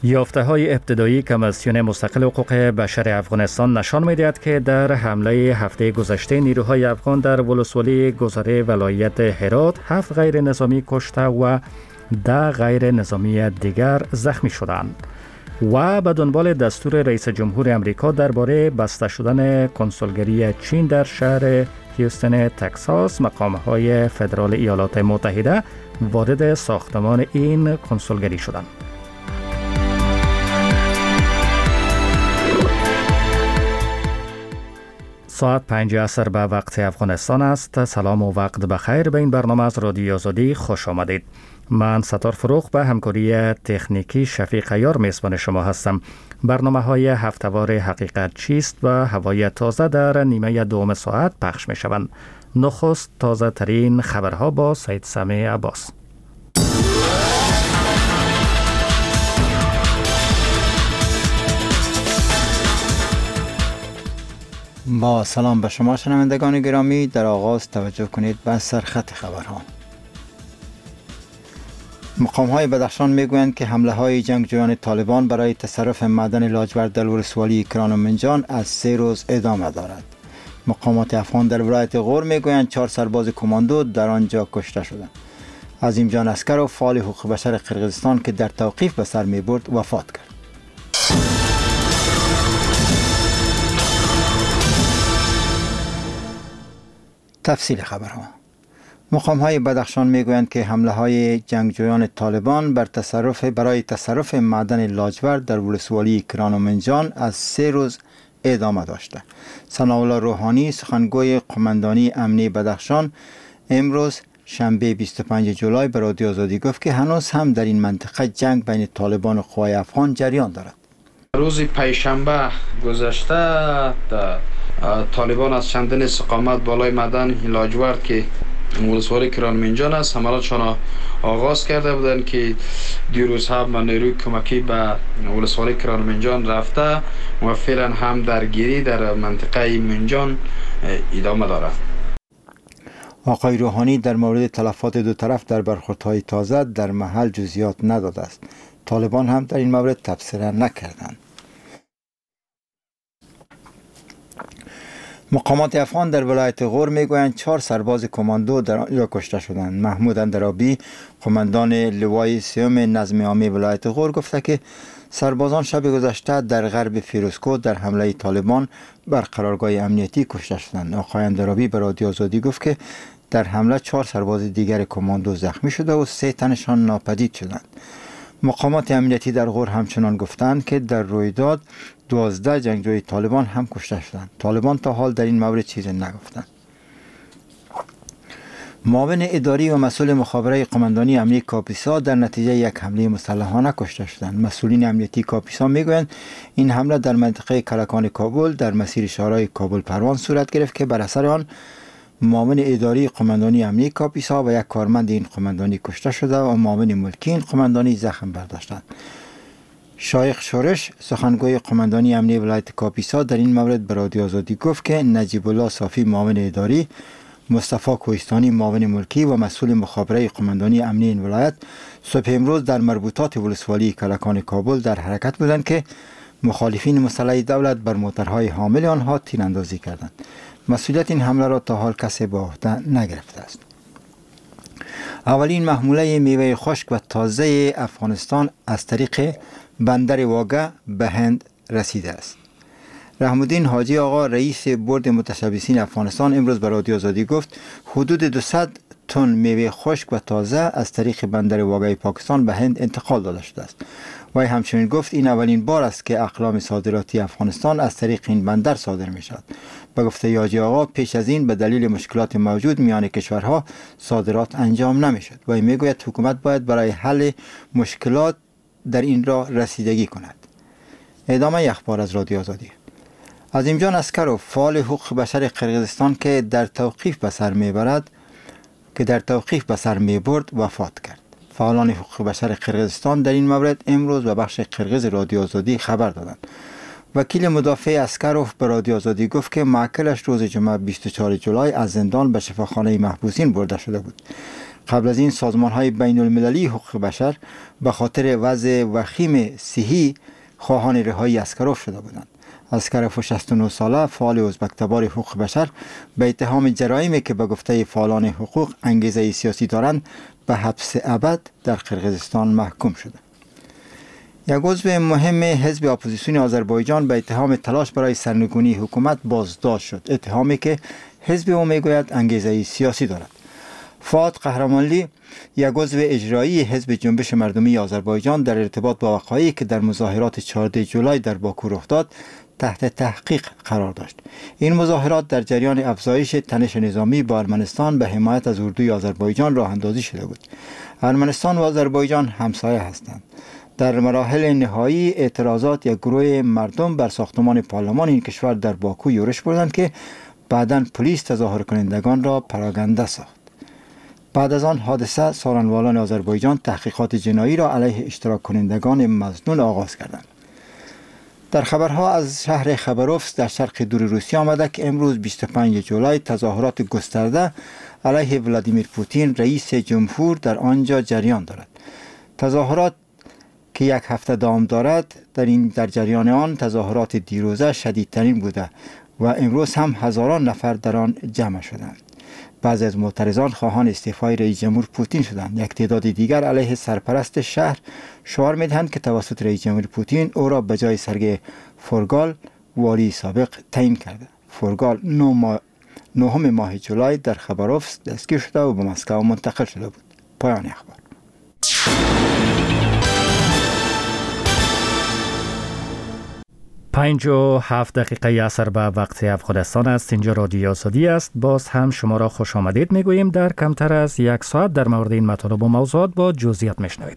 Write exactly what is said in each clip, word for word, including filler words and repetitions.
یافته‌های ابتدایی کمیسیون مستقل حقوق بشر افغانستان نشان می‌دهد که در حمله هفته گذشته نیروهای افغان در ولسوالی گذره ولایت هرات هفت غیر نظامی کشته و ده غیر نظامی دیگر زخمی شدند و به دنبال دستور رئیس جمهور امریکا درباره بسته شدن کنسولگری چین در شهر هیوستن تگزاس، مقام‌های فدرال ایالات متحده وارد ساختمان این کنسولگری شدند. ساعت پنج عصر به وقت افغانستان است. سلام و وقت بخیر. به این برنامه از رادیو آزادی خوش آمدید. من ستار فروغ به همکاری تکنیکی شفیق عیار میزبان شما هستم. برنامه های هفتهوار حقیقت چیست و هوای تازه در نیمه دوم ساعت پخش می شوند. نخست تازه ترین خبرها با سید سمی عباس. با سلام به شما شنوندگان گرامی، در آغاز توجه کنید به سرخط خبرها. مقام‌های بدخشان میگویند که حمله های جنگجویان طالبان برای تصرف معدن لاجورد در ولسوالی کران و منجان از سه روز ادامه دارد. مقامات افغان در ولایت غور میگویند چهار سرباز کماندو در آنجا کشته شدند. عظیم جان اسکرو فعال حقوق بشر قرقیزستان که در توقیف به سر میبرد وفات کرد. تفصیل خبرها. مقام‌های بدخشان میگویند که حمله های جنگجویان طالبان بر تصرف برای تصرف معدن لاجورد در ولسوالی کران و منجان از سه روز ادامه داشته. ثناءالله روحانی سخنگوی قماندانی امنی بدخشان امروز شنبه بیست و پنجم جولای به رادیو آزادی گفت که هنوز هم در این منطقه جنگ بین طالبان و قوای افغان جریان دارد. روز پنجشنبه گذشته طالبان از چندین استقامت بالای معدن لاجورد که ولسوالی کران منجان است حملاتشان آغاز کرده بودند که دیروز هم نیروی کمکی به ولسوالی کران منجان رفته و فعلا هم درگیری در منطقه منجان ادامه دارد. آقای روحانی در مورد تلفات دو طرف در برخوردهای تازه در محل جزئیات نداده است. طالبان هم در این مورد تبصره نکردند. مقامات افغان در ولایت غور میگویند چهار سرباز کماندو در آنجا کشته شدند. محمود اندرابی قماندان لوای سیوم نظم عامی ولایت غور گفته که سربازان شب گذشته در غرب فیروزکوه در حمله طالبان بر قرارگاه امنیتی کشته شدند. آقای اندرابی به رادیو آزادی گفت که در حمله چهار سرباز دیگر کماندو زخمی شده و سه تنشان ناپدید شدند. مقامات امنیتی در غور همچنان گفتند که در رویداد دوازده جنگجوی طالبان هم کشته شدند. طالبان تا حال در این مورد چیزی نگفتند. معاون اداری و مسئول مخابره قماندانی امنی کاپیسا در نتیجه یک حمله مسلحانه کشته شدند. مسئولین امنیتی کاپیسا میگویند این حمله در منطقه کلکان کابل در مسیر شهرهای کابل پروان صورت گرفت که بر اثر آن معاون اداری قماندانی امنی کاپیسا و یک کارمند این قماندانی کشته شده و معاون ملکی این قماندانی زخم برداشتند. شایخ شورش سخنگوی قماندانی امنی ولایت کاپیسا در این مورد به رادیو آزادی گفت که نجیب الله صافی معاون اداری، مصطفی کوهستانی معاون ملکی و مسئول مخابره قماندانی امنی این ولایت صبح امروز در مربوطات ولسوالی کلکان کابل در حرکت بودند که مخالفین مسلح دولت بر موترهای حامل آنها تیراندازی کردند. مسئولیت این حمله را تا حال کسی به عهده نگرفته است. اولین محموله میوه خشک و تازه افغانستان از طریق بندر واگه به هند رسیده است. رحم الدین حاجی آقا رئیس بورد متشبثین افغانستان امروز به رادیو آزادی گفت حدود دویست تن میوه خشک و تازه از طریق بندر واگه پاکستان به هند انتقال داده شده است. وی همچنین گفت این اولین بار است که اقلام صادراتی افغانستان از طریق این بندر صادر می شود. به گفته حاجی آقا پیش از این به دلیل مشکلات موجود میان کشورها صادرات انجام نمی شد. وی می گوید حکومت باید برای حل مشکلات در این راه رسیدگی کند. ادامه اخبار از رادیو آزادی. عظیم جان اسکرو فعال حقوق بشر قرقیزستان که در توقیف به سر میبرد که در توقیف به سر میبرد وفات کرد. فعالان حقوق بشر قرقیزستان در این مورد امروز به بخش قرقیز رادیو آزادی خبر دادند. وکیل مدافع اسکروف به رادیو آزادی گفت که معکلش روز جمعه بیست و چهارم جولای از زندان به شفاخانه محبوسین برده شده بود. قبل از این سازمان‌های بین المللی حقوق بشر به خاطر وضع وخیم صحی خواهان رهایی اسکروف شده بودند. اسکروف شصت و نه ساله فعال ازبک‌تبار حقوق بشر به اتهام جرایمی که به گفته فعالان حقوق انگیزه سیاسی دارند به حبس ابد در قرقیزستان محکوم شده. یک عضو مهم حزب اپوزیسیون آذربایجان به اتهام تلاش برای سرنگونی حکومت بازداشت شد، اتهامی که حزب او میگوید انگیزه سیاسی دارد. فؤاد قهرمانلی، یک عضو اجرایی حزب جنبش مردمی آذربایجان، در ارتباط با وقایعی که در مظاهرات چهاردهم جولای در باکو رخ داد تحت تحقیق قرار داشت. این مظاهرات در جریان افزایش تنش نظامی با ارمنستان به حمایت از اردوی آذربایجان راه اندازی شده بود. ارمنستان و آذربایجان همسایه هستند. در مراحل نهایی اعتراضات یک گروه مردم بر ساختمان پارلمان این کشور در باکو یورش بردند که بعداً پلیس تظاهر کنندگان را پراگنده ساخت. بعد از آن حادثه سارنوالان آذربایجان تحقیقات جنایی را علیه اشتراک کنندگان مظنون آغاز کردند. در خبرها از شهر خبروفسک در شرق دور روسیه آمده که امروز بیست و پنجم جولای تظاهرات گسترده علیه ولادیمیر پوتین رئیس جمهور در آنجا جریان دارد. تظاهرات که یک هفته دوام دارد، در این در جریان آن تظاهرات دیروزه شدیدترین بوده و امروز هم هزاران نفر در آن جمع شدند. بعضی از معترضان خواهان استعفای رئیس جمهور پوتین شدند. یک تعداد دیگر علیه سرپرست شهر شعار می‌دهند که توسط رئیس جمهور پوتین او را به جای سرگئی فورگال والی سابق تعیین کرده. فورگال نهم ماه جولای در خبروفسک دستگیر شده و به مسکو منتقل شده بود. پایان اخبار. پنج و هفت دقیقه اثر به وقت افغانستان است. اینجا رادیو آزادی است. باز هم شما را خوش آمدید میگوییم. در کمتر از یک ساعت در مورد این مطالب و موضوعات با جزئیات میشنوید.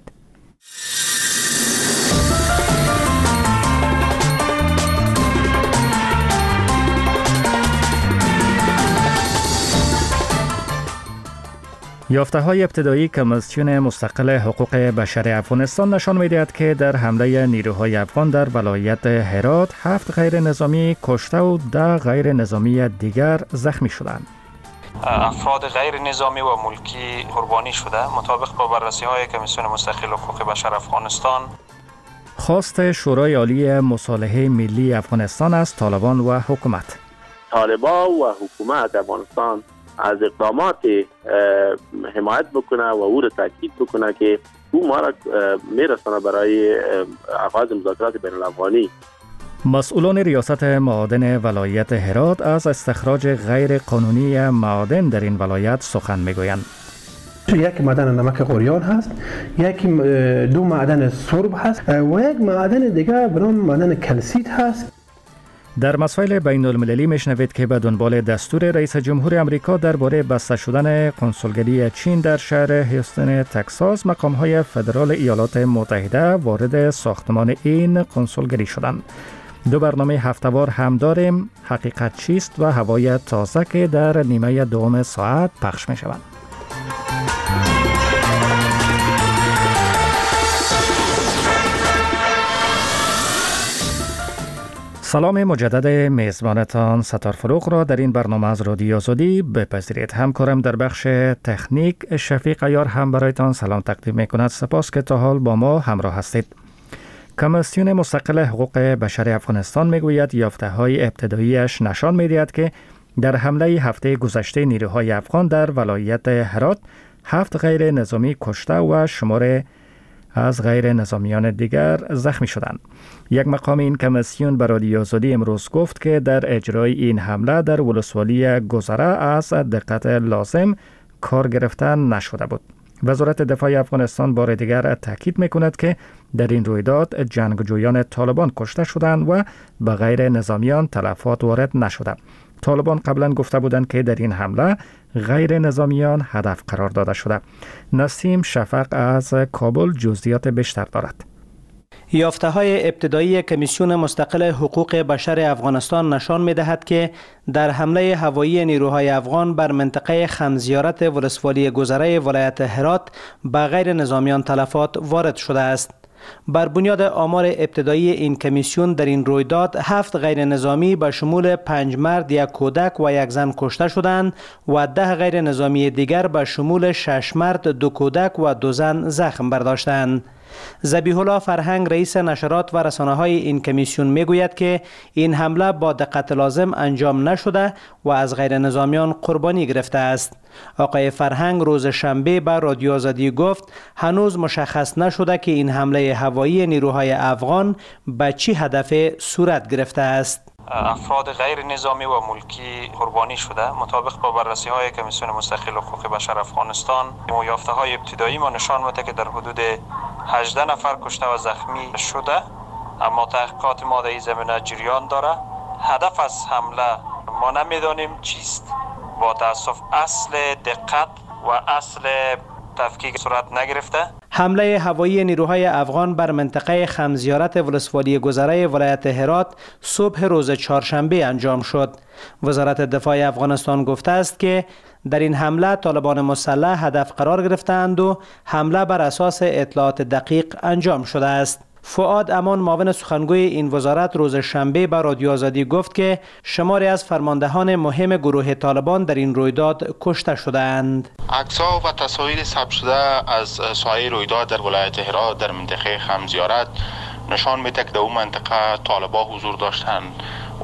یافته های ابتدایی کمیسیون مستقل حقوق بشر افغانستان نشان می‌دهد که در حمله نیروهای افغان در ولایت هرات هفت غیر نظامی کشته و ده غیر نظامی دیگر زخمی شدند. افراد غیر نظامی و ملکی قربانی شده مطابق با بررسی های کمیسیون مستقل حقوق بشر افغانستان. خواست شورای عالی مصالحه ملی افغانستان از طالبان و حکومت. طالبان و حکومت افغانستان از اقدامات حمایت بکنه و او را تاکید بکنه که او ما را میرسانه برای آغاز مذاکرات بین الافغانی. مسئولان ریاست معادن ولایت هرات از استخراج غیر قانونی معادن در این ولایت سخن میگویند. یک معدن نمک قوریان هست، یک دو معدن سرب هست و یک معدن دیگه به نام معدن کلسیت هست. در مسائل بین المللی میشنوید که به دنبال دستور رئیس جمهور امریکا درباره بسته شدن کنسولگری چین در شهر هیوستن تگزاس، مقام‌های فدرال ایالات متحده وارد ساختمان این کنسولگری شدند. دو برنامه هفته‌وار هم داریم، حقیقت چیست و هوای تازه که در نیمه دوم ساعت پخش می‌شوند. سلام مجدد میزبانتان ستار فروغ را در این برنامه از رادیو آزادی بپذیرید. همکارم در بخش تکنیک شفیق عیار هم برایتان سلام تقدیم میکند. سپاس که تا حال با ما همراه هستید. کمیسیون مستقل حقوق بشر افغانستان میگوید یافته های ابتداییش نشان میدهد که در حمله هفته گذشته نیروهای افغان در ولایت هرات هفت غیر نظامی کشته و شمار از غیر نظامیان دیگر زخمی شدند. یک مقام این کمیسیون به رادیو آزادی امروز گفت که در اجرای این حمله در ولسوالی گذره از دقت لازم کار گرفته نشده بود. وزارت دفاع افغانستان بار دیگر تاکید میکند که در این رویداد جنگجویان طالبان کشته شدند و به غیر نظامیان تلفات وارد نشده. طالبان قبلا گفته بودند که در این حمله غیر نظامیان هدف قرار داده شده. نسیم شفق از کابل جزئیات بیشتر دارد. یافته های ابتدایی کمیسیون مستقل حقوق بشر افغانستان نشان می دهد که در حمله هوایی نیروهای افغان بر منطقه خمزیارت ولسوالی گذره ولایت هرات به غیر نظامیان تلفات وارد شده است. بر بنیاد آمار ابتدایی این کمیسیون در این رویداد هفت غیر نظامی به شمول پنج مرد، یک کودک و یک زن کشته شدند و ده غیر نظامی دیگر به شمول شش مرد، دو کودک و دو زن زخم برداشتند. ذبیح الله فرهنگ رئیس نشرات و رسانه‌های این کمیسیون میگوید که این حمله با دقت لازم انجام نشده و از غیر نظامیان قربانی گرفته است. آقای فرهنگ روز شنبه به رادیو آزادی گفت هنوز مشخص نشده که این حمله هوایی نیروهای افغان به چه هدف صورت گرفته است. افراد غیر نظامی و ملکی قربانی شده. مطابق با بررسی های کمیسیون مستقل حقوق بشر افغانستان، یافته های ابتدایی ما نشان میده که در حدود هجده نفر کشته و زخمی شده، اما تحقیقات ما در این زمینه جریان داره. هدف از حمله ما نمیدانیم چیست. با تاسف اصل دقت و اصل تفکیک صورت نگرفته. حمله هوایی نیروهای افغان بر منطقه خمزیارت ولسوالی گذره ولایت هرات صبح روز چهارشنبه انجام شد. وزارت دفاع افغانستان گفته است که در این حمله طالبان مسلح هدف قرار گرفتند و حمله بر اساس اطلاعات دقیق انجام شده است. فؤاد امان معاون سخنگوی این وزارت روز شنبه به رادیو آزادی گفت که شماری از فرماندهان مهم گروه طالبان در این رویداد کشته شدند. عکس‌ها و تصاویر ثبت شده از ساحه رویداد در ولایت هرات در منطقه خمزیارت نشان میده که در اون منطقه طالبان حضور داشتند و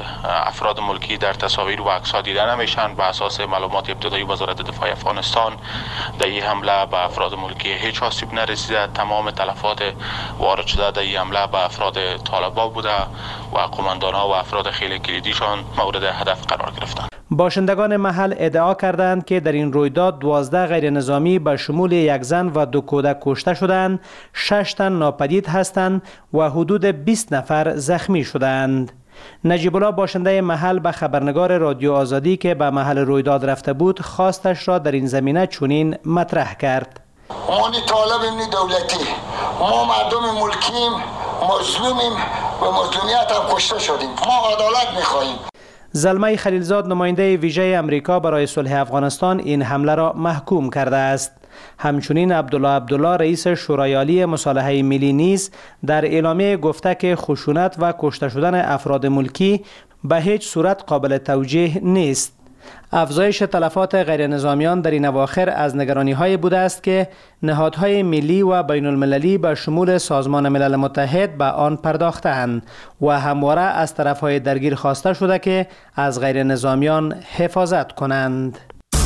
افراد ملکی در تصاویر و عکس‌ها دیده نمیشن. به اساس معلومات ابتدایی وزارت دفاع افغانستان در این حمله به افراد ملکی هیچ آسیب نرسیده. تمام تلفات وارد شده در این حمله به افراد طالبان بوده و قماندان‌ها و افراد خیلی کلیدیشان مورد هدف قرار گرفتند. باشندگان محل ادعا کردند که در این رویداد دوازده غیر نظامی به شمول یک زن و دو کودک کشته شدند، شش تن ناپدید هستند و حدود بیست نفر زخمی شدند. نجیب الله باشنده محل به خبرنگار رادیو آزادی که به محل رویداد رفته بود خواستش را در این زمینه چنین مطرح کرد. ما نی طالب نی دولتی، ما مردم ملکیم، مظلومیم و مظلومیت هم کشته شدیم. ما عدالت می‌خواهیم. زلمه خلیلزاد نماینده ویژه امریکا برای صلح افغانستان این حمله را محکوم کرده است. همچنین عبدالله عبدالله رئیس شورای عالی مصالحه ملی نیز در اعلامیه گفته که خشونت و کشته شدن افراد ملکی به هیچ صورت قابل توجیه نیست. افزایش تلفات غیر نظامیان در این اواخر از نگرانی‌های بوده است که نهادهای ملی و بین المللی به شمول سازمان ملل متحد به آن پرداختند و همواره از طرفهای درگیر خواسته شده که از غیر نظامیان حفاظت کنند.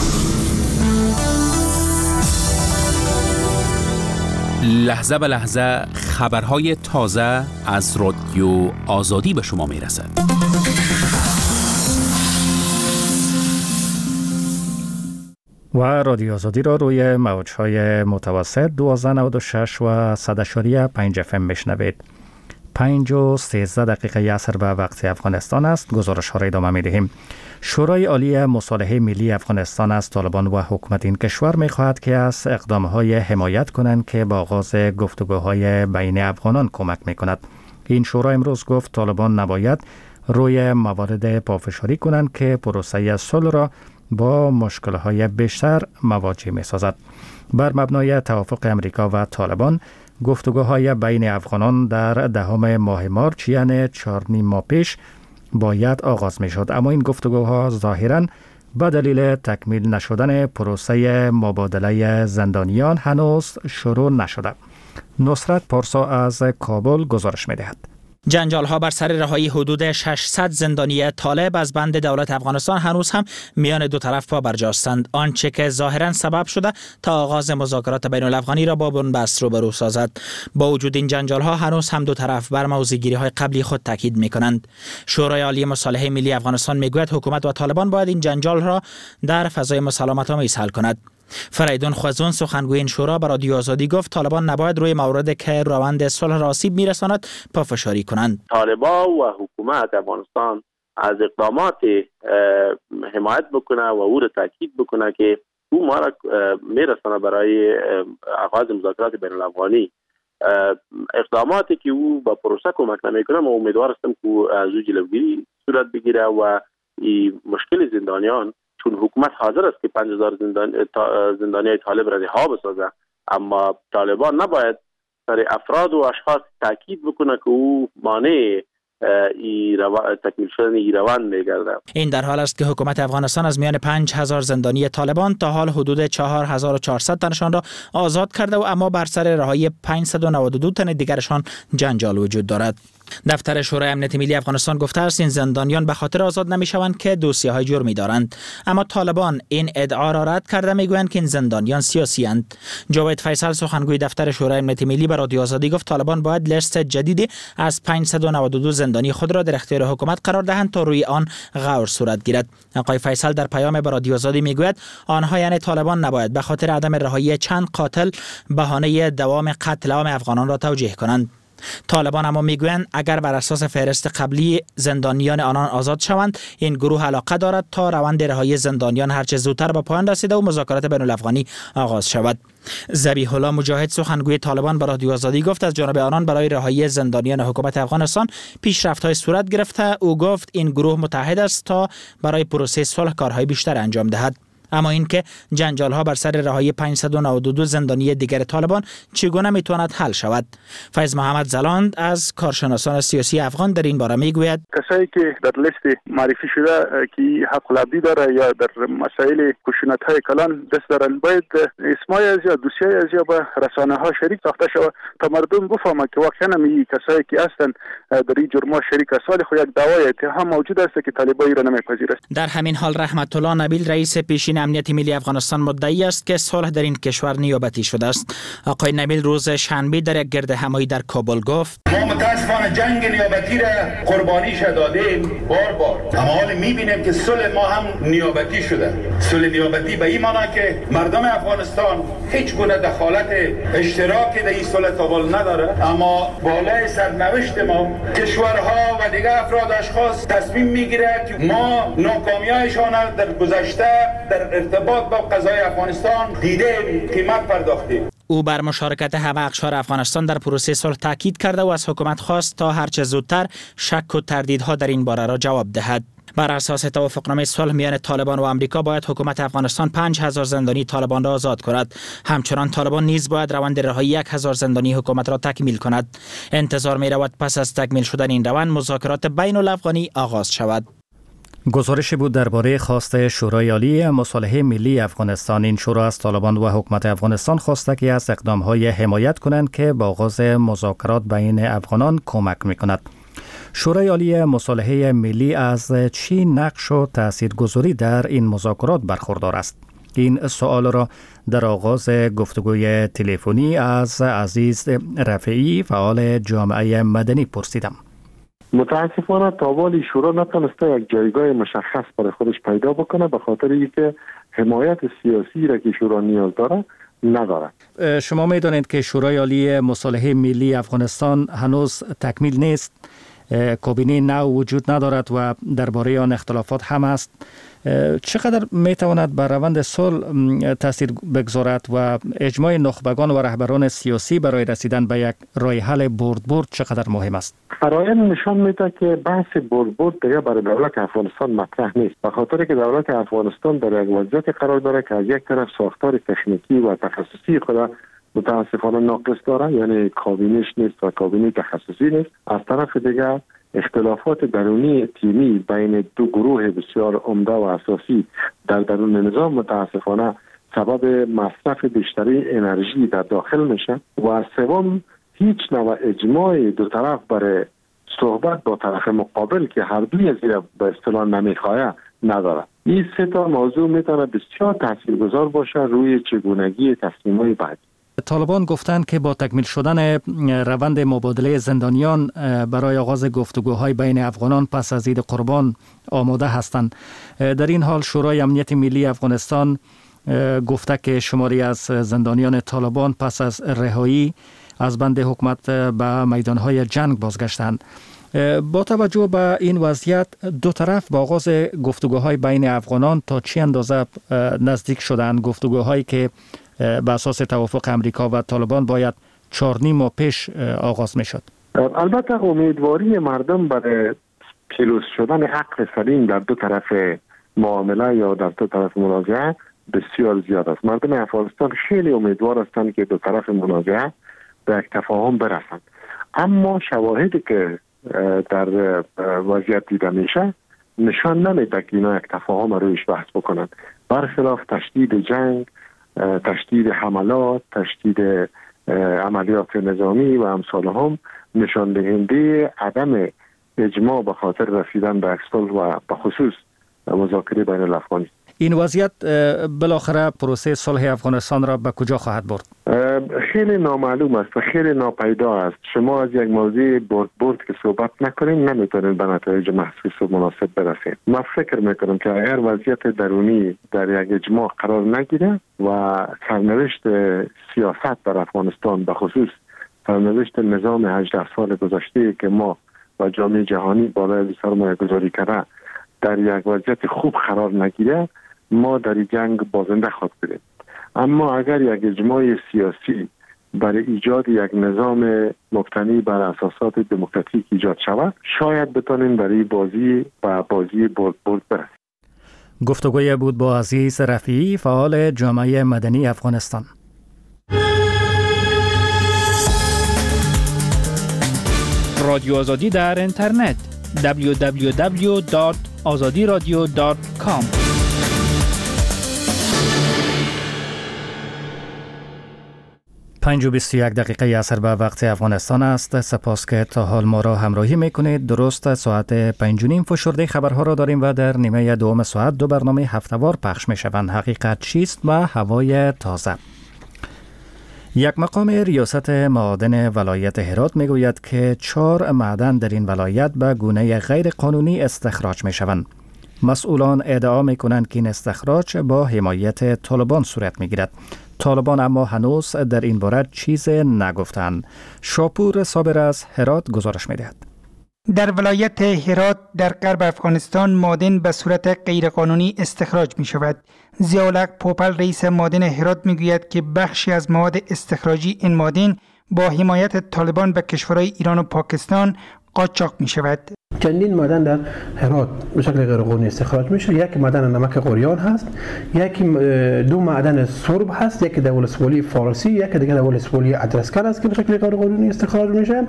لحظه به لحظه خبرهای تازه از رادیو آزادی به شما میرسد. و رادیو آزادی را روی موج‌های متوسط دوازده نود و شش و صد اشاری پنج اف ام میشنوید. پنج و سیزده دقیقه عصر به وقت افغانستان است. گزارش ها را ادامه می‌دهیم. شورای عالی مصالحه ملی افغانستان از طالبان و حکومت این کشور می‌خواهد که از اقدام‌های حمایت کنند که با آغاز گفتگوهای بین افغانان کمک می‌کند. این شورا امروز گفت طالبان نباید روی موارد پافشاری کنند که پروسه صلح را با مشکل‌های بیشتر مواجه می‌سازد. بر مبنای توافق امریکا و طالبان گفتگوهای بین افغانان در دهم ماه مارچ یعنی چهار نیم ماه پیش باید آغاز می‌شد، اما این گفتگوها ظاهراً به دلیل تکمیل نشدن پروسه مبادله زندانیان هنوز شروع نشده. نصرت پارسا از کابل گزارش می‌دهد. جنجال ها بر سر رهایی حدود ششصد زندانی طالب از بند دولت افغانستان هنوز هم میان دو طرف پا برجاستند، آنچه که ظاهرا سبب شده تا آغاز مذاکرات بین الافغانی را با بنبست روبرو سازد. با وجود این جنجال ها هنوز هم دو طرف بر موضوعگیری های قبلی خود تاکید میکنند. شورای عالی مصالحه ملی افغانستان میگوید حکومت و طالبان باید این جنجال را در فضای مسالمت آمیز حل کند. فریدون خوزون سخنگوی این شورا به رادیو آزادی گفت طالبان نباید روی موارد که روند صلح را آسیب میرساند پافشاری کنند. طالبان و حکومت افغانستان از اقدامات حمایت بکنه و او را تاکید بکنه که او ما را میرسانه برای آغاز مذاکرات بین الافغانی. اقداماتی که او با پروسه کمک نمیکنه، ما امیدوار هستیم که از او جلوگیری صورت بگیره و این مشکل زندانیان، چون حکومت حاضر است که پنج هزار زندان زندانی طالب را رها بسازه، اما طالبان نباید سر افراد و اشخاص تاکید بکنه که او مانع ای رو... تکمیل شدن ای روند میگرده. این در حال است که حکومت افغانستان از میان پنج هزار زندانی طالبان تا حال حدود چهار هزار و چهارصد تنشان را آزاد کرده و اما بر سر رهایی پانصد و نود و دو تن دیگرشان جنجال وجود دارد. دفتر شورای امنیت ملی افغانستان گفته است این زندانیان به خاطر آزاد نمیشوند که دوسیه های جرمی دارند، اما طالبان این ادعا را رد کرده، میگویند که این زندانیان سیاسی اند. جاوید فیصل سخنگوی دفتر شورای امنیت ملی به رادیو آزادی گفت طالبان باید لیست جدیدی از پانصد و نود و دو زندانی خود را در اختیار حکومت قرار دهند تا روی آن غور صورت گیرد. آقای فیصل در پیام به رادیو آزادی میگوید آنها یعنی طالبان نباید به خاطر عدم رهایی چند قاتل بهانه دوام قتل عام افغانان را توجیه کنند. طالبان اما میگویند اگر بر اساس فهرست قبلی زندانیان آنان آزاد شوند، این گروه علاقه دارد تا روند رهایی زندانیان هرچه زودتر به پایان رسیده و مذاکرات بین الافغانی آغاز شود. ذبیح الله مجاهد سخنگوی طالبان به رادیو آزادی گفت از جانب آنان برای رهایی زندانیان حکومت افغانستان پیشرفت‌های صورت گرفته. او گفت این گروه متحد است تا برای پروسه صلح کارهای بیشتر انجام دهد. اما اینکه جنجال ها بر سر رهایی پانصد و نود و دو زندانی دیگر طالبان چگونه میتواند حل شود؟ فیض محمد زلاند از کارشناسان سیاسی افغان در این باره میگوید کسایی که در لیست معرفی شده که حق العبدی داره یا در مسائل خشونت های کلان دست دارن، باید اسمای از یا دوسیه از یا به رسانه ها شریک ساخته شود تا مردم بفهمند که واقعا می کسایی که هستند در این جرم شریک است، ولی خو یک دعوای اتهام موجود است که طالبان را نمیپذیرند. در همین حال رحمت الله نبیل رئیس پیشین امنیت ملی افغانستان مدعی است که صلح در این کشور نیابتی شده است. آقای نبیل روز شنبه در یک گرد همایی در کابل گفت ما متاسفانه جنگ نیابتی را قربانی دادیم بار بار، اما حال میبینیم که صلح ما هم نیابتی شده. صلح نیابتی به این معنی که مردم افغانستان هیچ گونه دخالت اشتراکی در این صلح قبول نداره، اما بالای سرنوشت ما کشورها و دیگر افراد اشخاص تصمیم میگیره که ما ناکامیایشان در گذشته در ارتباط با قضای افغانستان دیده قیمت پرداختیم. او بر مشارکت همه اقشار افغانستان در پروسه صلح تاکید کرده و از حکومت خواست تا هرچه زودتر شک و تردیدها در این باره را جواب دهد. بر اساس توافقنامه صلح میان طالبان و آمریکا باید حکومت افغانستان پنج هزار زندانی طالبان را آزاد کند. همچنان طالبان نیز باید روند رهایی یک هزار زندانی حکومت را تکمیل کند. انتظار می رود پس از تکمیل شدن این روند مذاکرات بین الافغانی آغاز شود. گزارشی بود درباره خواست شورای عالی مصالحه ملی افغانستان. این شورا از طالبان و حکومت افغانستان خواسته که از اقدام‌های حمایت کنند که با آغاز مذاکرات بین افغانان کمک می‌کند. شورای عالی مصالحه ملی از چی نقش و تاثیرگذاری در این مذاکرات برخوردار است؟ این سوال را در آغاز گفتگوی تلفنی از عزیز رفیعی فعال جامعه مدنی پرسیدم. متاسفانه تاوالی شورا نتونسته یک جایگاه مشخص برای خودش پیدا بکنه به خاطر اینکه حمایت سیاسی را که شورا نیاز داره نداره. شما میدانید که شورای عالی مصالحه ملی افغانستان هنوز تکمیل نیست، کابینه نو وجود ندارد و درباره آن اختلافات هم است. چقدر میتواند بر روند صلح تاثیر بگذارد و اجماع نخبگان و رهبران سیاسی برای رسیدن به یک راه حل برد برد چقدر مهم است؟ فرآیند نشان میده که بحث برد برد دیگه برای دولت افغانستان مطرح نیست، به خاطر که دولت افغانستان در یک وضعیت قرار داره که از یک طرف ساختار تکنیکی و تخصصی خود متاسفانه ناقص داره، یعنی کابینش نیست و کابینه تخصصی نیست. از طرف دیگر اختلافات درونی تیمی بین دو گروه بسیار عمده و اساسی در درون نظام متاسفانه سبب مصرف بیشتری انرژی در داخل میشه و سوم هیچ نوع اجماع دو طرف برای صحبت با طرف مقابل که هر دوی از این به اصطلاح نمیخواه نداره. این سه تا موضوع میتونه بسیار تاثیرگذار باشه روی چگونگی تصمیم‌های بعدی. طالبان گفتند که با تکمیل شدن روند مبادله زندانیان برای آغاز گفتگوهای بین افغانان پس از عید قربان آماده هستند. در این حال شورای امنیت ملی افغانستان گفته که شماری از زندانیان طالبان پس از رهایی از بند حکومت به میدانهای جنگ بازگشتند. با توجه به این وضعیت دو طرف با آغاز گفتگوهای بین افغانان تا چه اندازه نزدیک شدند؟ گفتگوهایی که به اساس توافق امریکا و طالبان باید چهار نیم ماه پیش آغاز می شد. البته امیدواری مردم برای پیروز شدن عقل سلیم در دو طرف معامله یا در دو طرف منازعه بسیار زیاد است. مردم افغانستان خیلی امیدوار هستند که دو طرف منازعه به یک تفاهم برسند. اما شواهدی که در وضعیت دیده میشه نشان نمیده که اینا یک تفاهم رویش بحث بکنن. برخلاف تشدید جنگ، تشدید حملات، تشدید عملیات نظامی و امثال هم نشان دهنده عدم اجماع به خاطر رسیدن به صلح و به خصوص مذاکره بین الافغانی. این وضعیت بالاخره پروسه صلح افغانستان را به کجا خواهد برد؟ خیلی نامعلوم است و خیلی ناپیدا است. شما از یک موضوع برد برد که صحبت نکنین نمیتونین به نتایج محسوس و مناسب برسید. من فکر میکنم که اگر وضعیت درونی در یک اجماع قرار نگیره و سرنوشت سیاست در افغانستان به خصوص سرنوشت نظام هجده سال گذشته که ما و جامعه جهانی بالای سرمایه گذاری کرده در یک وضعیت خوب قرار نگیره، ما در جنگ بازنده خواهد بودیم. اما اگر یک اجماع سیاسی برای ایجاد یک نظام مبتنی بر اساسات دموکراتیک ایجاد شود، شاید بتونیم برای بازی و بازی برد برد برسیم. گفتگوی بود با عزیز رفیعی، فعال جامعه مدنی افغانستان. رادیو آزادی در اینترنت دبلیو دبلیو دبلیو دات آزادی رادیو دات کام. پنج و بیست و یک دقیقه عصر به وقت افغانستان است. سپاس که تا حال ما را همراهی میکنید. درست ساعت پنج و نیم فشرده خبرها را داریم و در نیمه دوم ساعت دو برنامه هفته‌وار پخش میشوند. حقیقت چیست و هوای تازه. یک مقام ریاست معادن ولایت هرات میگوید که چهار معدن در این ولایت به گونه غیر قانونی استخراج می شوند. مسئولان ادعا می کنند که این استخراج با حمایت طالبان صورت می گیرد. طالبان اما هنوز در این باره چیز نگفتند. شاپور صابر از هرات گزارش می دهد. در ولایت هرات در غرب افغانستان معدن به صورت غیرقانونی استخراج می شود. ضیاءالحق پوپل رئیس معدن هرات می گوید که بخشی از مواد استخراجی این معدن با حمایت طالبان به کشورهای ایران و پاکستان قاچاق می شود. چندین معدن در هرات به شکل غیرقانونی استخراج میشه. یک معدن نمک قوریان هست، یکی دو معدن سرب هست، یکی در ولسوالی فارسی، یکی دیگه در ولسوالی ادرسکل است که به شکل غیرقانونی استخراج میشه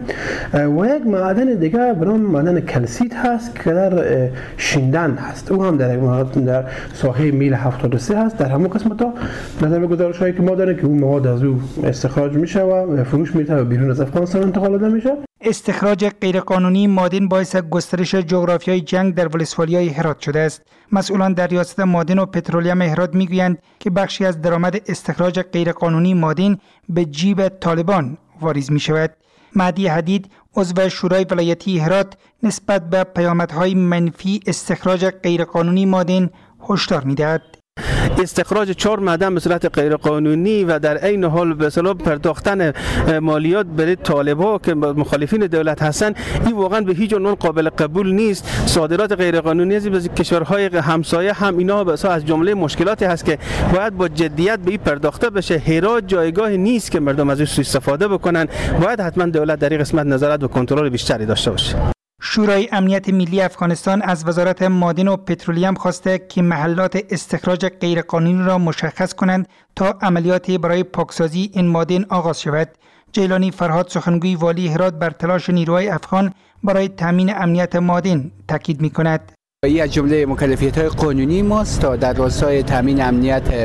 و یک معدن دیگه به نام معدن کلسیت هست که در شیندن هست. او هم در در ساحه میل هفتاد و سه هست. در همون قسمت ها نظر گزارش هایی که ما داریم که اون مواد از او استخراج میشه و فروش میشه و بیرون از افغانستان انتقال داده میشه. استخراج غیرقانونی معدن باعث گسترش جغرافیای جنگ در ولسوالی‌های هرات شده است. مسئولان در ریاست معدن و پترولیم هرات میگویند که بخشی از درآمد استخراج غیرقانونی معدن به جیب طالبان واریز می شود. مهدی حدید عضو شورای ولایتی هرات نسبت به پیامدهای منفی استخراج غیرقانونی معدن هشدار می‌دهد. استخراج چهار معدن به صورت غیرقانونی و در عین حال به اصطلاح پرداختن مالیات برای طالبا که مخالفین دولت هستند، این واقعا به هیچ عنوان قابل قبول نیست. صادرات غیرقانونی از کشورهای همسایه هم اینا به از جمله مشکلاتی هست که باید با جدیت به این پرداخته بشه. هرات جایگاه نیست که مردم از سوء استفاده بکنن. باید حتما دولت در این قسمت نظارت و کنترل بیشتری داشته باشه. شورای امنیت ملی افغانستان از وزارت معدن و پترولیم خواسته که محلات استخراج غیرقانونی را مشخص کنند تا عملیاتی برای پاکسازی این معدن آغاز شود. جیلانی فرهاد سخنگوی والی هرات بر تلاش نیروهای افغان برای تامین امنیت معدن تاکید می‌کند. این از جمله مکلفیت‌های قانونی ماست تا در راستای تامین امنیت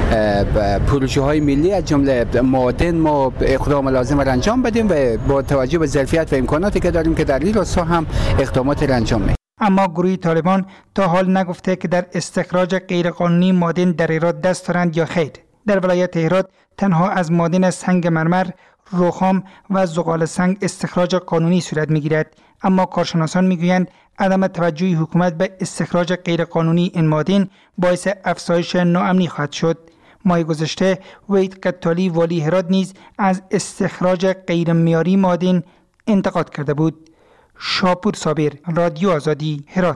پروژه‌های ملی از جمله معدن ما اقدام لازم را انجام بدیم و با توجه به ظرفیت و امکاناتی که داریم که در این راستا هم اقدامات را انجام میدیم. اما گروه طالبان تا حال نگفته که در استخراج غیرقانونی معدن در هرات دست دارند یا خیر. در ولایت هرات تنها از معدن سنگ مرمر، رخام و زغال سنگ استخراج قانونی صورت می‌گیرد. اما کارشناسان میگویند عدم توجه حکومت به استخراج غیرقانونی این معدن باعث افزایش ناامنی خواهد شد. ماه گذشته وحید قتالی والی هرات نیز از استخراج غیرمعیاری معدن انتقاد کرده بود. شاپور صابر، رادیو آزادی، هرات.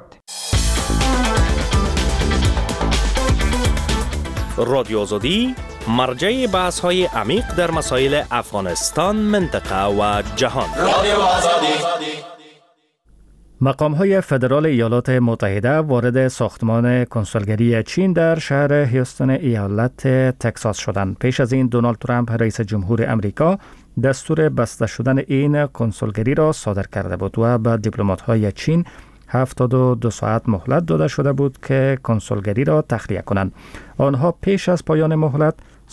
رادیو آزادی مرجع بحث های عمیق در مسائل افغانستان، منطقه و جهان. رادیو آزادی. مقام های فدرال ایالات متحده وارد ساختمان کنسولگری چین در شهر هیوستن ایالت تگزاس شدند. پیش از این دونالد ترامپ رئیس جمهور امریکا دستور بسته شدن این کنسولگری را صادر کرده بود و به دیپلمات‌های چین هفتاد و دو ساعت مهلت داده شده بود که کنسولگری را تخلیه کنند. آنها پیش از پایان مهلت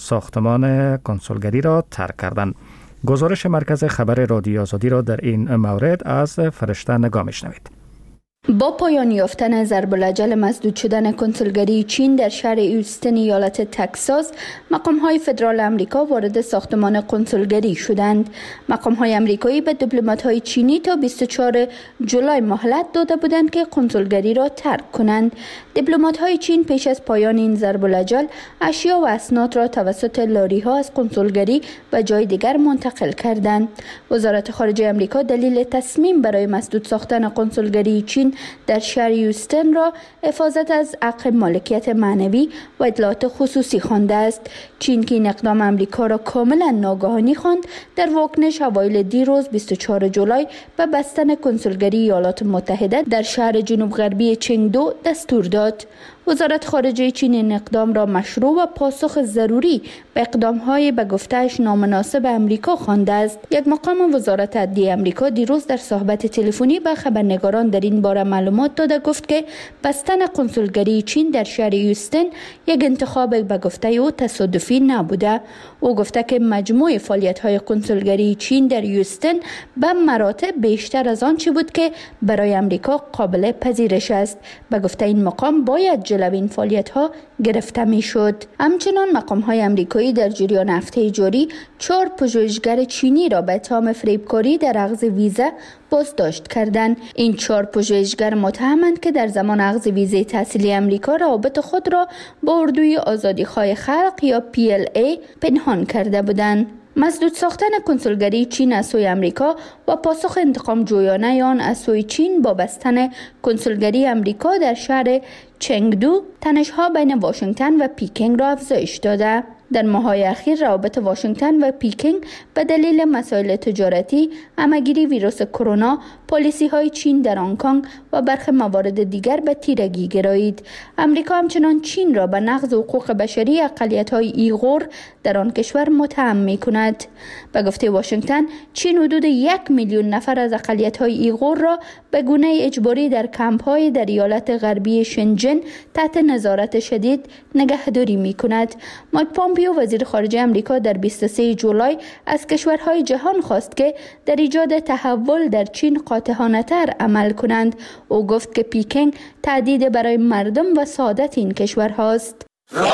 ساختمان کنسولگری را ترک کردند. گزارش مرکز خبر رادیو آزادی را در این مورد از فرشته نگاه می‌شنوید. با پایان یافتن ضرب الاجل مسدود شدن کنسولگری چین در شهر هیوستن ایالت تگزاس، مقام‌های فدرال آمریکا وارد ساختمان کنسولگری شدند. مقام‌های آمریکایی به دیپلمات‌های چینی تا بیست و چهارم جولای مهلت داده بودند که کنسولگری را ترک کنند. دیپلمات‌های چین پیش از پایان این ضرب الاجل اشیا و اسناد را توسط لاری‌ها از کنسولگری به جای دیگر منتقل کردند. وزارت خارجه آمریکا دلیل تصمیم برای مسدود ساختن کنسولگری چین در شهر هیوستن را حفاظت از حق مالکیت معنوی و اطلاعات خصوصی خوانده است. چین که این اقدام آمریکا را کاملا ناگهانی خواند، در واکنش اوایل دیروز بیست و چهارم جولای به بستن کنسولگری ایالات متحده در شهر جنوب غربی چنگدو دستور داد. وزارت خارجه چین این اقدام را مشروع و پاسخ ضروری به اقدام‌های به گفته‌اش نامناسب امریکا خوانده است. یک مقام وزارت عدلیه امریکا دیروز در صحبت تلفنی به خبرنگاران در این باره معلومات داده گفت که بستن کنسولگری چین در شهر هیوستن یک انتخاب به گفته او تصادفی نبوده. او گفته که مجموع فعالیت‌های کنسولگری چین در هیوستن به مراتب بیشتر از آنچه بود که برای امریکا قابل پذیرش است. به گفته این مقام باید جلوی این فعالیت‌ها گرفته می‌شد. همچنان مقام‌های آمریکایی در جریان هفته جاری چهار پژوهشگر چینی را به اتهام فریبکاری در اخذ ویزا بازداشت کردند. این چهار پژوهشگر متهمند که در زمان اخذ ویزای تحصیلی آمریکا روابط خود را با اردوی آزادیخواه خلق یا پی ال ای پنهان کرده بودند. مسدود ساختن کنسولگری چین از سوی آمریکا و پاسخ انتقام جویانه آن از سوی چین با بستن کنسولگری آمریکا در شهر چنگدو تنش‌ها بین واشنگتن و پکینگ را افزایش داده. در ماه‌های اخیر روابط واشنگتن و پکینگ به دلیل مسائل تجارتی، همه‌گیری ویروس کرونا، پالیسی‌های چین در هنگ کنگ و برخی موارد دیگر به تیرگی گرایید. امریکا همچنان چین را به نقض حقوق بشری اقلیت‌های ایغور در آن کشور متهم می‌کند. به گفته واشنگتن، چین حدود یک میلیون نفر از اقلیت‌های ایغور را به گونه اجباری در کمپ‌های در ایالت غربی شنجن تحت نظارت شدید نگهداری می‌کند. مایک پامپیو وزیر خارجه آمریکا در بیست و سوم جولای از کشورهای جهان خواست که در ایجاد تحول در چین قاطعانه‌تر عمل کنند. او گفت که پکینگ تهدید برای مردم و سعادت این کشورهاست.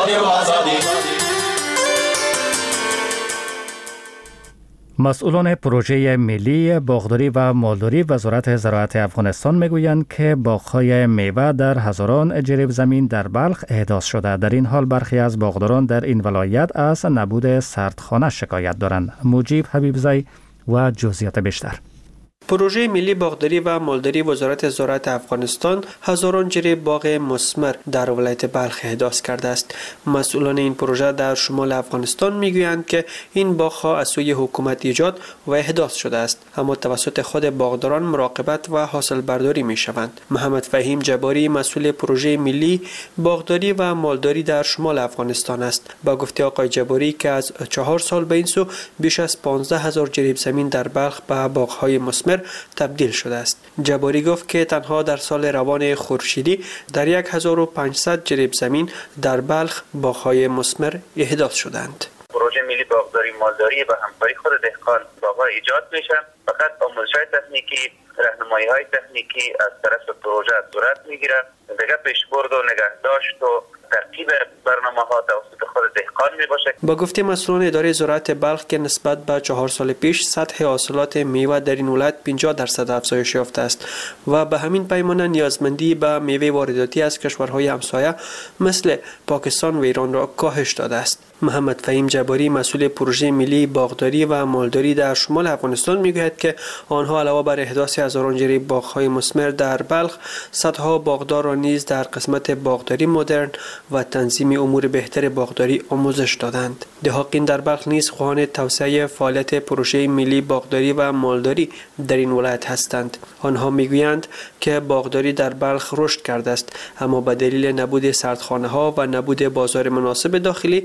مسئولان پروژه ملی باغداری و مالداری وزارت زراعت افغانستان میگویند که باغ‌های میوه در هزاران جریب زمین در بلخ احداث شده. در این حال برخی از باغداران در این ولایت از نبود سردخانه شکایت دارند. مجیب حبیبزی و جزئیات بیشتر. پروژه ملی باغداری و مالداری وزارت زراعت افغانستان هزاران جریب باغ مثمر در ولایت بلخ احداث کرده است. مسئولان این پروژه در شمال افغانستان میگویند که این باغ‌ها از سوی حکومت ایجاد و احداث شده است، اما توسط خود باغداران مراقبت و حاصل برداری میشوند. محمد فهیم جباری مسئول پروژه ملی باغداری و مالداری در شمال افغانستان است. با گفته آقای جباری که از چهار سال به این سو بیش از پانزده هزار جریب زمین در بلخ به باغ‌های مثمر تبدیل شده است. جباری گفت که تنها در سال روان خورشیدی در یک هزار و پانصد جریب زمین در بلخ باغ‌های مثمر احداث شدند. پروژه ملی باغداری مالداری با همکاری خود دهقان باغ‌ها ایجاد میشه. فقط آموزش‌های تکنیکی، راهنمایی‌های تکنیکی از طرف پروژه صورت میگیره. دیگه پیشبرد و نگهداشت و ترتیب برنامه‌ها توسط خود دهقان میباشه. با گفته مسئولان اداره زراعت بلخ که نسبت به چهار سال پیش سطح حاصلات میوه در این ولایت پنجاه درصد افزایش یافته است و به همین پیمانه نیازمندی به میوه وارداتی از کشورهای همسایه مثل پاکستان و ایران را کاهش داده است. محمد فهیم جباری مسئول پروژه ملی باغداری و مالداری در شمال افغانستان میگوید که آنها علاوه بر احداث هزاران جریب باغ‌های مثمر در بلخ، صدها باغدار را نیز در قسمت باغداری مدرن و تنظیم امور بهتر باغداری آموزش دادند. دهقان در بلخ نیز خواهان توسعه فعالیت پروژه ملی باغداری و مالداری در این ولایت هستند. آنها میگویند که باغداری در بلخ رشد کرده است، اما به دلیل نبود سردخانه‌ها و نبود بازار مناسب داخلی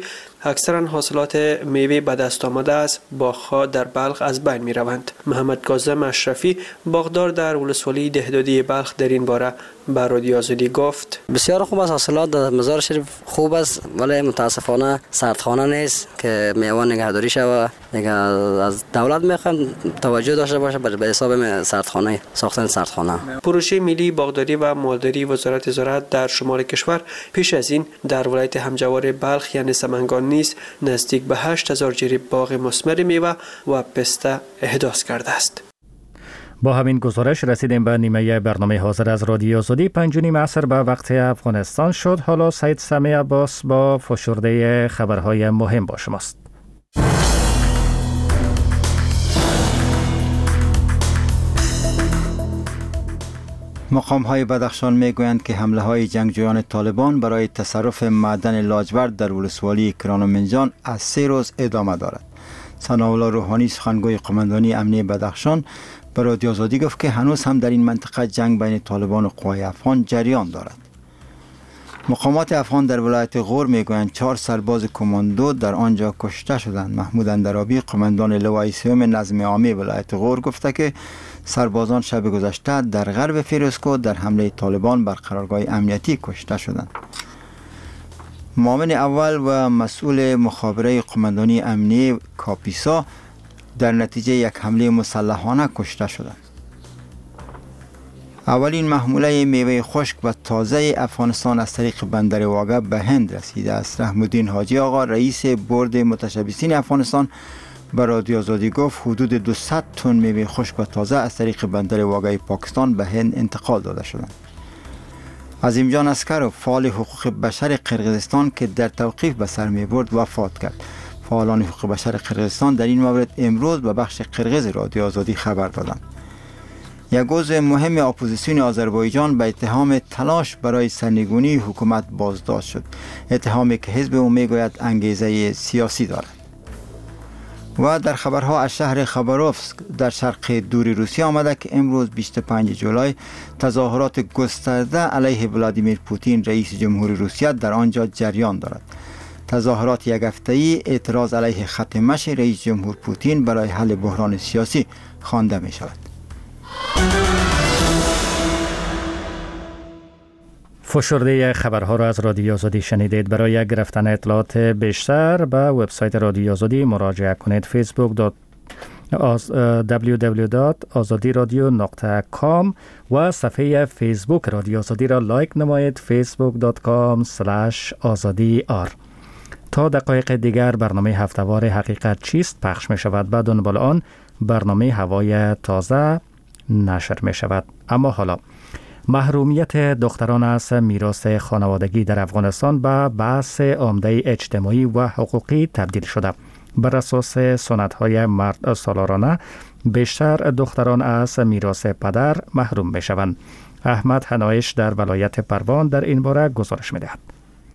اکثرا حاصلات میوه به دست آمده است باغ‌ها در بلخ از بین می‌روند. محمد کاظم اشرفی باغدار در ولسوالی دهدادی بلخ در این باره بر رادیو آزادی گفت بسیار خوب است، حاصلات در مزار شریف خوب است، ولی متاسفانه سردخانه نیست که میوه نگهداری شود. دیگه از دولت میخوان توجه داشته باشه به حساب سردخانه، ساختن سردخانه. پروژه ملی باغداری و مالداری وزارت زراعت در شمال کشور پیش از این در ولایت همجوار بلخ یعنی سمنگان نیز نزدیک به هشت هزار جریب باغ مثمر میوه و پسته احداث کرده است. با همین گزارش رسیدیم به نیمه برنامه حاضر از رادیو آزادی. پنج و نیم عصر به وقت افغانستان شد. حالا سید سمیع عباس با فشرده خبرهای مهم با شماست. مقام‌های بدخشان میگویند که حمله‌های جنگجویان طالبان برای تصرف معدن لاجورد در ولسوالی کرانومنجان از سه روز ادامه دارد. ثناءالله روحانی سخنگوی قماندانی امنیه بدخشان به رادیو آزادی گفت که هنوز هم در این منطقه جنگ بین طالبان و قوای افغان جریان دارد. مقامات افغان در ولایت غور میگویند چهار سرباز کماندو در آنجا کشته شدند. محمود اندرابی قماندان لوای سوم نظم عامی ولایت غور گفته که سربازان شب گذشته در غرب فیروزکوه در حمله طالبان بر قرارگاه امنیتی کشته شدند. معاون اول و مسئول مخابره قماندانی امنیه کاپیسا در نتیجه یک حمله مسلحانه کشته شدند. اولین محموله میوه خشک و تازه افغانستان از طریق بندر واگه به هند رسیده است. رحم الدین حاجی آقا رئیس بورد متشبثین افغانستان به رادیو آزادی گفت حدود دویست تن میوه خشک و تازه از طریق بندر واگه پاکستان به هند انتقال داده شدند. عظیم جان اسکرو فعال حقوق بشر قرقیزستان که در توقیف به سر می برد وفات کرد. فعالان حقوق بشر قرقیزستان در این مورد امروز به بخش قرقیز رادیو آزادی خبر دادند. یک عضو مهم اپوزیسیون آذربایجان به اتهام تلاش برای سرنگونی حکومت بازداشت شد. اتهامی که حزب او میگوید انگیزه سیاسی دارد. و در خبرها از شهر خباروفسک در شرق دور روسیه آمده که امروز بیست و پنجم جولای تظاهرات گسترده علیه ولادیمیر پوتین رئیس جمهوری روسیه در آنجا جریان دارد. تظاهرات یک هفته‌ای اعتراض علیه خط مشی رئیس جمهور پوتین برای حل بحران سیاسی خوانده می شود. فشرده خبرها را از رادیو آزادی شنیدید. برای گرفتن اطلاعات بیشتر به وبسایت رادیو آزادی مراجعه کنید. فیسبوک دبلیو دبلیو دات آزادی رادیو دات کام و صفحه فیسبوک رادیو آزادی را لایک نمایید. فیسبوک دات کام اسلش آزادی آر. تا دقایق دیگر برنامه هفتهوار حقیقت چیست پخش می شود. بعد دنبال آن برنامه هوای تازه نشر می شود. اما حالا محرومیت دختران از میراث خانوادگی در افغانستان به بحث عمده اجتماعی و حقوقی تبدیل شده. بر اساس سنت‌های مرد سالارانه بیشتر دختران از میراث پدر محروم می شوند. احمد حنایش در ولایت پروان در این باره گزارش می دهد.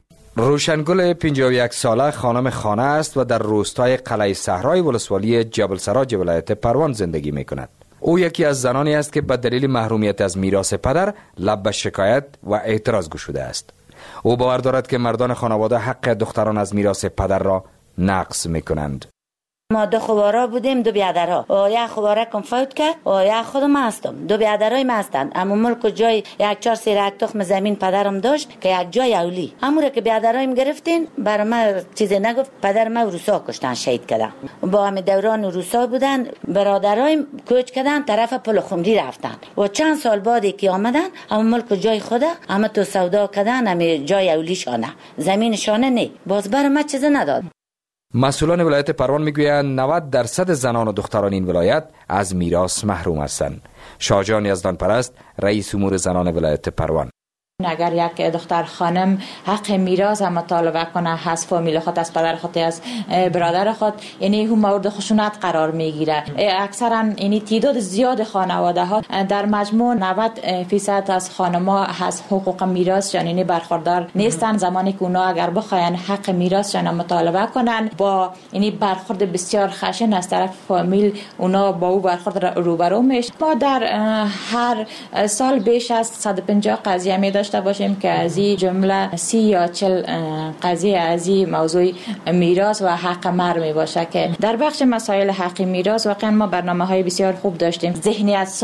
روشنگل پنجاه و یک ساله خانم خانه است و در روستای قلعه صحرای ولسوالی جبل سراج ولایت پروان زندگی می کند. او یکی از زنانی است که به دلیل محرومیت از میراث پدر لب به شکایت و اعتراض گشوده است. او باور دارد که مردان خانواده حق دختران از میراث پدر را نقض می کنند. ما دو خوارا بودیم، دو بیادرها. و یک خواره کم فوت کرد و یک خودم هستم. دو بیادرای ما هستند. اما ملک و جای یک چهار سیر یک تخم زمین پدرم داشت که یک جای اولی. همون که بیادرایم گرفتین برای ما چیزی نگفت. پدر ما روسا کشتن، شهید کردن. با هم دوران روسا بودن. برادرایم کوچ کردن طرف پل خمری رفتن. و چند سال بعد که آمدن اما ملک و جای خود اما تو سودا کردن، اما جای اولی شانه. زمین شانه نه. باز برای ما چیزی نداد. مسئولان ولایت پروان میگویند نود درصد زنان و دختران این ولایت از میراث محروم هستند. شاهجان یزدان پرست رئیس امور زنان ولایت پروان: اگر یک دختر خانم حق میراث هم مطالبه کنه از فامیل خود، از پدر خود، از برادر خود، یعنی هم مورد خشونت قرار میگیره. اکثرا یعنی تعداد زیاد خانواده ها در مجموع نود فیصد از خانم‌ها از حقوق میراث یعنی برخوردار نیستن. زمانی که اونا اگر بخواین حق میراث جان مطالبه کنن با یعنی برخورد بسیار خشن از طرف فامیل، اونا با او برخورد روبرو میشه. ما در هر سال بیش از صد و پنجاه قضیه می داشت داشته باشیم که از این جمله سی یا چل قضیه از این موضوع میراث و حق مر می باشه که در بخش مسائل حق میراث واقعا ما برنامه‌های بسیار خوب داشتیم. ذهنیت